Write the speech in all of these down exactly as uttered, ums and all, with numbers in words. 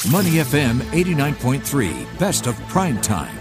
Money F M eighty-nine point three, best of prime time.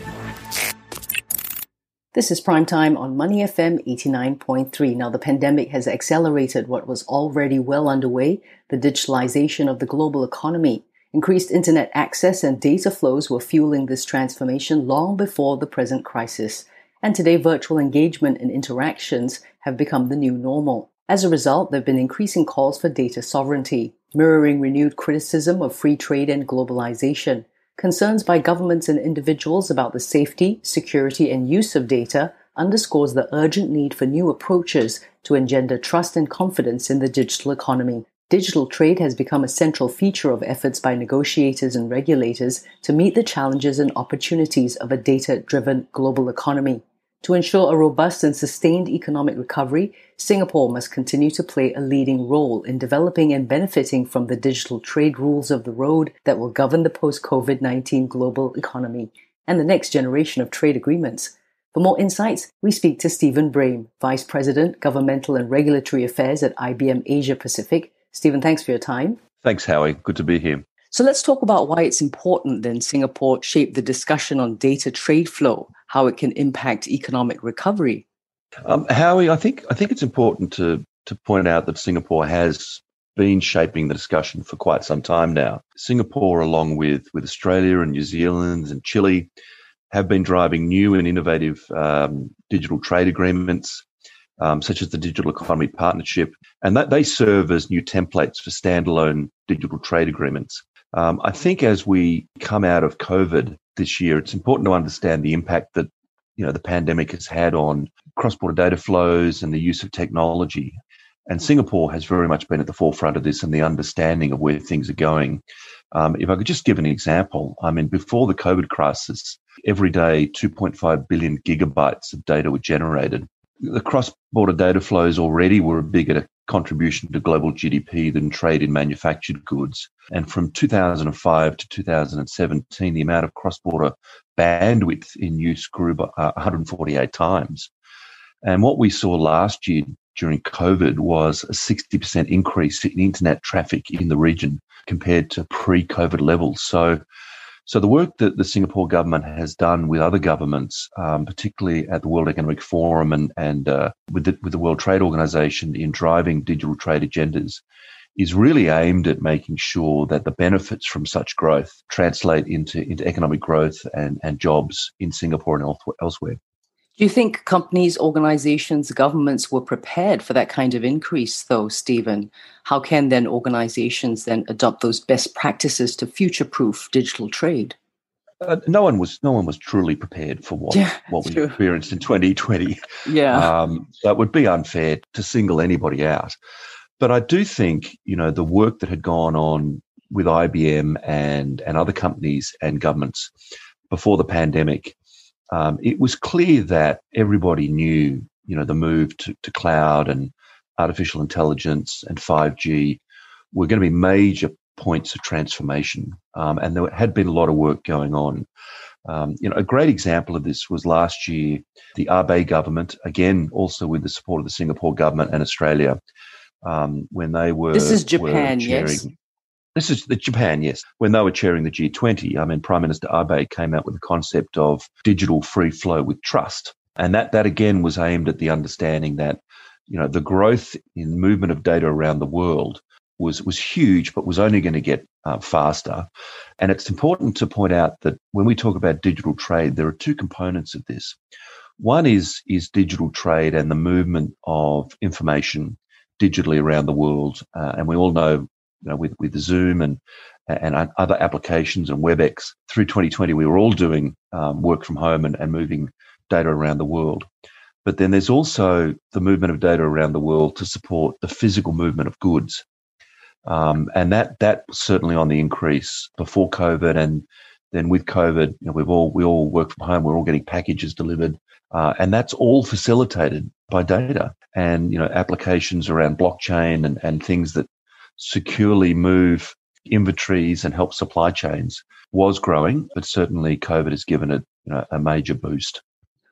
This is Prime Time on Money F M eighty-nine point three. Now, the pandemic has accelerated what was already well underway, the digitalization of the global economy. Increased internet access and data flows were fueling this transformation long before the present crisis. And today, virtual engagement and interactions have become the new normal. As a result, there have been increasing calls for data sovereignty, mirroring renewed criticism of free trade and globalization. Concerns by governments and individuals about the safety, security, and use of data underscores the urgent need for new approaches to engender trust and confidence in the digital economy. Digital trade has become a central feature of efforts by negotiators and regulators to meet the challenges and opportunities of a data-driven global economy. To ensure a robust and sustained economic recovery, Singapore must continue to play a leading role in developing and benefiting from the digital trade rules of the road that will govern the post-COVID nineteen global economy and the next generation of trade agreements. For more insights, we speak to Stephen Brame, Vice President, Governmental and Regulatory Affairs at I B M Asia Pacific. Stephen, thanks for your time. Thanks, Howie. Good to be here. So let's talk about why it's important that Singapore shape the discussion on data trade flow, how it can impact economic recovery. Um, Howie, I think I think it's important to to point out that Singapore has been shaping the discussion for quite some time now. Singapore, along with, with Australia and New Zealand and Chile, have been driving new and innovative um, digital trade agreements, um, such as the Digital Economy Partnership, and that they serve as new templates for standalone digital trade agreements. Um, I think as we come out of COVID this year, it's important to understand the impact that, you know, the pandemic has had on cross-border data flows and the use of technology. And Singapore has very much been at the forefront of this and the understanding of where things are going. Um, if I could just give an example, I mean, before the COVID crisis, every day two point five billion gigabytes of data were generated. The cross-border data flows already were a bigger contribution to global G D P than trade in manufactured goods. And from two thousand five to two thousand seventeen, the amount of cross-border bandwidth in use grew by uh, one hundred forty-eight times. And what we saw last year during COVID was a sixty percent increase in internet traffic in the region compared to pre-COVID levels. So So the work that the Singapore government has done with other governments, um, particularly at the World Economic Forum and, and uh, with, the, with the World Trade Organization in driving digital trade agendas, is really aimed at making sure that the benefits from such growth translate into, into economic growth and, and jobs in Singapore and elsewhere. Do you think companies, organizations, governments were prepared for that kind of increase, though, Stephen? How can then organizations then adopt those best practices to future-proof digital trade? Uh, no one was no one was truly prepared for what, yeah, what we true. experienced in twenty twenty. Yeah. Um, so it would be unfair to single anybody out. But I do think, you know, the work that had gone on with I B M and, and other companies and governments before the pandemic, Um, it was clear that everybody knew, you know, the move to, to cloud and artificial intelligence and five G were going to be major points of transformation. Um, and there had been a lot of work going on. Um, you know, a great example of this was last year, the Abe government, again, also with the support of the Singapore government and Australia, um, when they were... This is Japan, chairing, yes? This is the Japan, yes. When they were chairing the G twenty, I mean, Prime Minister Abe came out with the concept of digital free flow with trust. And that, that again was aimed at the understanding that, you know, the growth in movement of data around the world was, was huge, but was only going to get uh, faster. And it's important to point out that when we talk about digital trade, there are two components of this. One is, is digital trade and the movement of information digitally around the world. Uh, and we all know, you know, with, with Zoom and, and other applications and WebEx, through twenty twenty, we were all doing um, work from home and, and moving data around the world. But then there's also the movement of data around the world to support the physical movement of goods. Um, and that that was certainly on the increase before COVID. And then with COVID, you know, we've all, we all work from home, we're all getting packages delivered. Uh, and that's all facilitated by data and, you know, applications around blockchain and, and things that securely move inventories and help supply chains was growing, but certainly COVID has given it, you know, a major boost.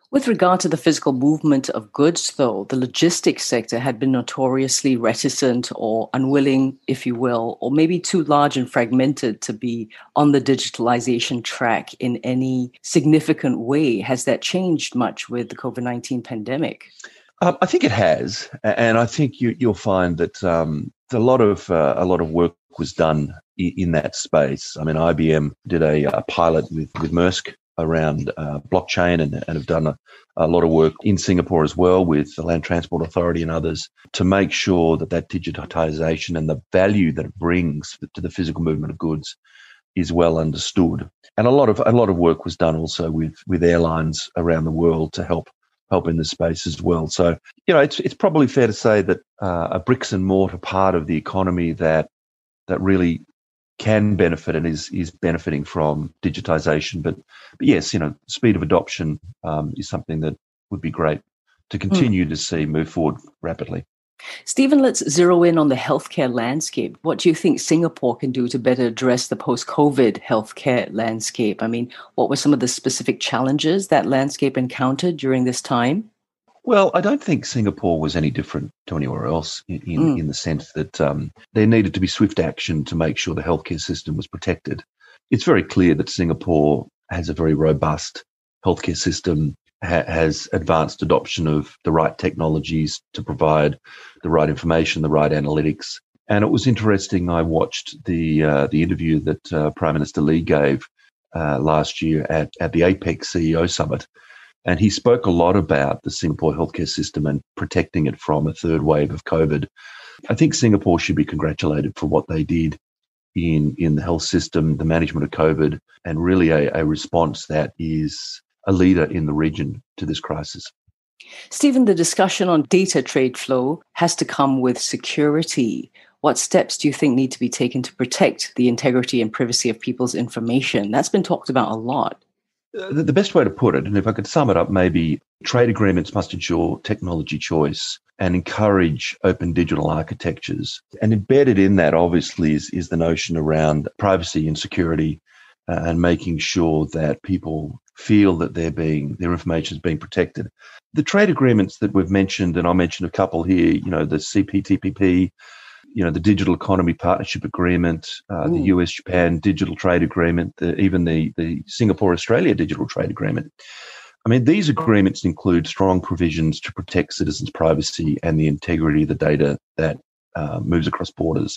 With regard to the physical movement of goods, though, the logistics sector had been notoriously reticent or unwilling, if you will, or maybe too large and fragmented to be on the digitalization track in any significant way. Has that changed much with the COVID nineteen pandemic? Um, I think it has, and I think you, you'll find that um, a lot of uh, a lot of work was done in, in that space. I mean, I B M did a, a pilot with with Maersk around uh, blockchain and, and have done a, a lot of work in Singapore as well with the Land Transport Authority and others to make sure that that digitization and the value that it brings to the physical movement of goods is well understood. And a lot of a lot of work was done also with with airlines around the world to help help in this space as well. So, you know, it's it's probably fair to say that uh, a bricks and mortar part of the economy that that really can benefit and is is benefiting from digitization. But, but yes, you know, speed of adoption um, is something that would be great to continue mm. to see move forward rapidly. Stephen, let's zero in on the healthcare landscape. What do you think Singapore can do to better address the post-COVID healthcare landscape? I mean, what were some of the specific challenges that landscape encountered during this time? Well, I don't think Singapore was any different to anywhere else in, in, mm. in the sense that um, there needed to be swift action to make sure the healthcare system was protected. It's very clear that Singapore has a very robust healthcare system, ha- has advanced adoption of the right technologies to provide the right information, the right analytics. And it was interesting, I watched the uh, the interview that uh, Prime Minister Lee gave uh, last year at, at the APEC C E O Summit. And he spoke a lot about the Singapore healthcare system and protecting it from a third wave of COVID. I think Singapore should be congratulated for what they did in, in the health system, the management of COVID, and really a, a response that is a leader in the region to this crisis. Stephen, the discussion on data trade flow has to come with security. What steps do you think need to be taken to protect the integrity and privacy of people's information? That's been talked about a lot. The best way to put it, and if I could sum it up, maybe trade agreements must ensure technology choice and encourage open digital architectures. And embedded in that, obviously, is, is the notion around privacy and security uh, and making sure that people feel that they're being their information is being protected. The trade agreements that we've mentioned, and I'll mention a couple here, you know, the C P T P P, you know, the Digital Economy Partnership Agreement, uh, the U S Japan Digital Trade Agreement, the, even the, the Singapore-Australia Digital Trade Agreement. I mean, these agreements include strong provisions to protect citizens' privacy and the integrity of the data that uh, moves across borders.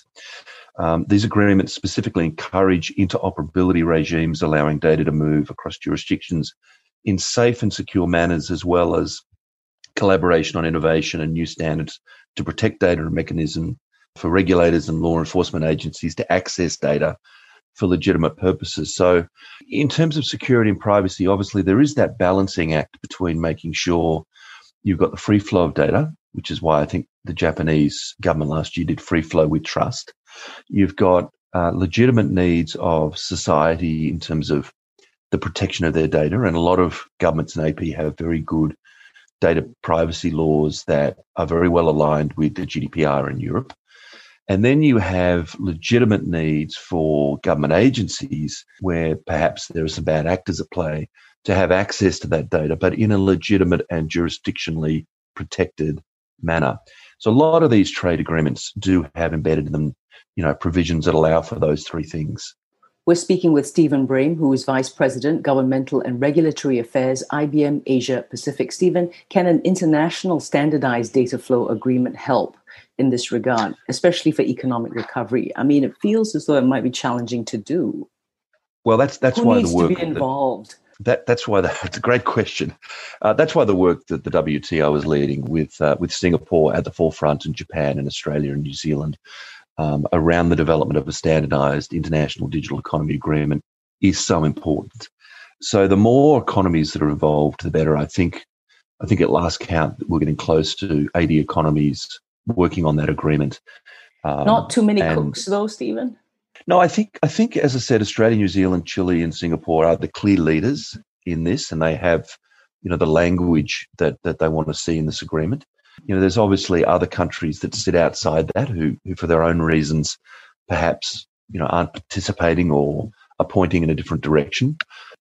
Um, these agreements specifically encourage interoperability regimes, allowing data to move across jurisdictions in safe and secure manners, as well as collaboration on innovation and new standards to protect data and mechanism for regulators and law enforcement agencies to access data for legitimate purposes. So in terms of security and privacy, obviously there is that balancing act between making sure you've got the free flow of data, which is why I think the Japanese government last year did free flow with trust. You've got uh, legitimate needs of society in terms of the protection of their data, and a lot of governments in A P have very good data privacy laws that are very well aligned with the G D P R in Europe. And then you have legitimate needs for government agencies where perhaps there are some bad actors at play to have access to that data, but in a legitimate and jurisdictionally protected manner. So a lot of these trade agreements do have embedded in them, you know, provisions that allow for those three things. We're speaking with Stephen Brame, who is Vice President, Governmental and Regulatory Affairs, I B M Asia Pacific. Stephen, can an international standardized data flow agreement help in this regard, especially for economic recovery? I mean, it feels as though it might be challenging to do. Well, that's that's Who why needs the work to be involved. That, that that's why the, it's a great question. Uh, that's why the work that the W T O is leading with uh, with Singapore at the forefront, and Japan and Australia and New Zealand um, around the development of a standardized international digital economy agreement is so important. So the more economies that are involved, the better. I think. I think at last count we're getting close to eighty economies working on that agreement. Um, Not too many cooks, though, Stephen. No, I think, I think, as I said, Australia, New Zealand, Chile, and Singapore are the clear leaders in this, and they have, you know, the language that that they want to see in this agreement. You know, there's obviously other countries that sit outside that who, who for their own reasons, perhaps, you know, aren't participating or are pointing in a different direction.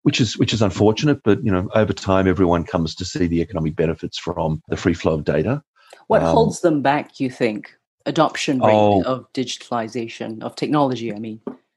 which is which is unfortunate. But, you know, over time, everyone comes to see the economic benefits from the free flow of data. What Um, holds them back, you think? Adoption rate Oh. of digitalization, of technology, I mean.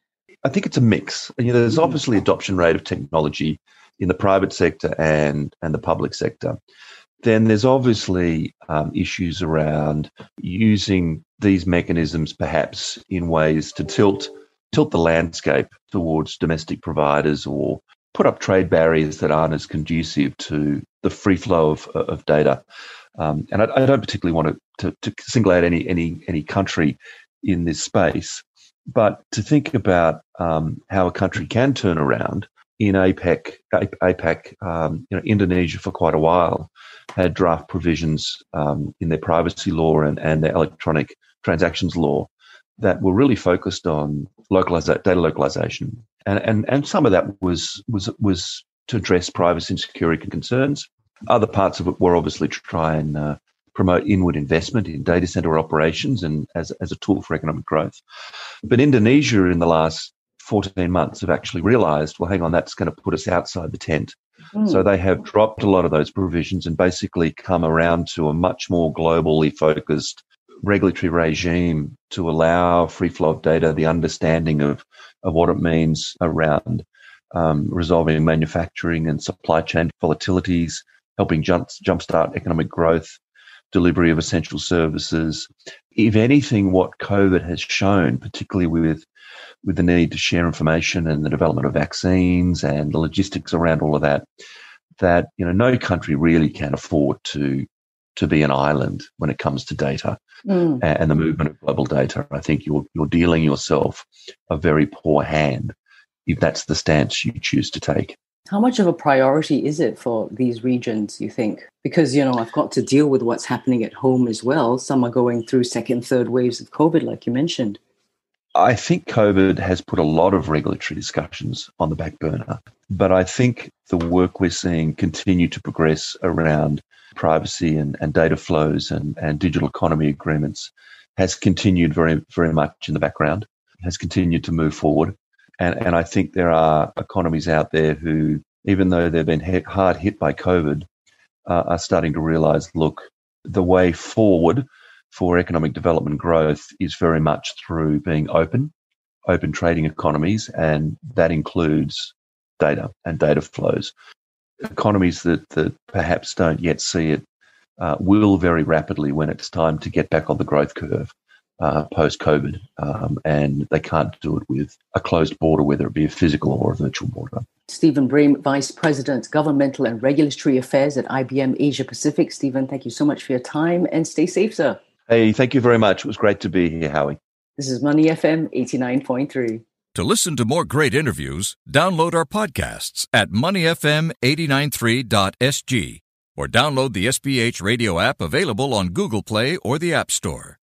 I think it's a mix. You know, there's Mhm. obviously adoption rate of technology in the private sector and, and the public sector. Then there's obviously um, issues around using these mechanisms perhaps in ways to tilt tilt the landscape towards domestic providers or put up trade barriers that aren't as conducive to the free flow of, of data. Um, and I, I don't particularly want to, to, to single out any any any country in this space, but to think about um, how a country can turn around. In APEC, APAC, um, you know, Indonesia for quite a while had draft provisions um, in their privacy law and, and their electronic transactions law that were really focused on localiza- data localization, and, and and some of that was was was to address privacy and security concerns. Other parts of it were obviously to try and uh, promote inward investment in data center operations and as as a tool for economic growth. But Indonesia in the last fourteen months have actually realized, well, hang on, that's going to put us outside the tent. Mm. So they have dropped a lot of those provisions and basically come around to a much more globally focused regulatory regime to allow free flow of data, the understanding of, of what it means around um, resolving manufacturing and supply chain volatilities, helping jump, jumpstart economic growth, delivery of essential services. If anything, what COVID has shown, particularly with with the need to share information and the development of vaccines and the logistics around all of that, that, you know, no country really can afford to to be an island when it comes to data Mm. and the movement of global data. I think you're you're dealing yourself a very poor hand if that's the stance you choose to take. How much of a priority is it for these regions, you think? Because, you know, I've got to deal with what's happening at home as well. Some are going through second, third waves of COVID, like you mentioned. I think COVID has put a lot of regulatory discussions on the back burner, but I think the work we're seeing continue to progress around privacy and, and data flows and, and digital economy agreements has continued very, very much in the background, has continued to move forward. And, and I think there are economies out there who, even though they've been hit, hard hit by COVID, uh, are starting to realize, look, the way forward for economic development growth is very much through being open, open trading economies, and that includes data and data flows. Economies that, that perhaps don't yet see it uh, will very rapidly when it's time to get back on the growth curve uh, post-COVID, um, and they can't do it with a closed border, whether it be a physical or a virtual border. Stephen Brame, Vice President, Governmental and Regulatory Affairs at I B M Asia Pacific. Stephen, thank you so much for your time and stay safe, sir. Hey, thank you very much. It was great to be here, Howie. This is Money F M eighty-nine point three. To listen to more great interviews, download our podcasts at money f m eight nine three dot s g or download the S B H radio app available on Google Play or the App Store.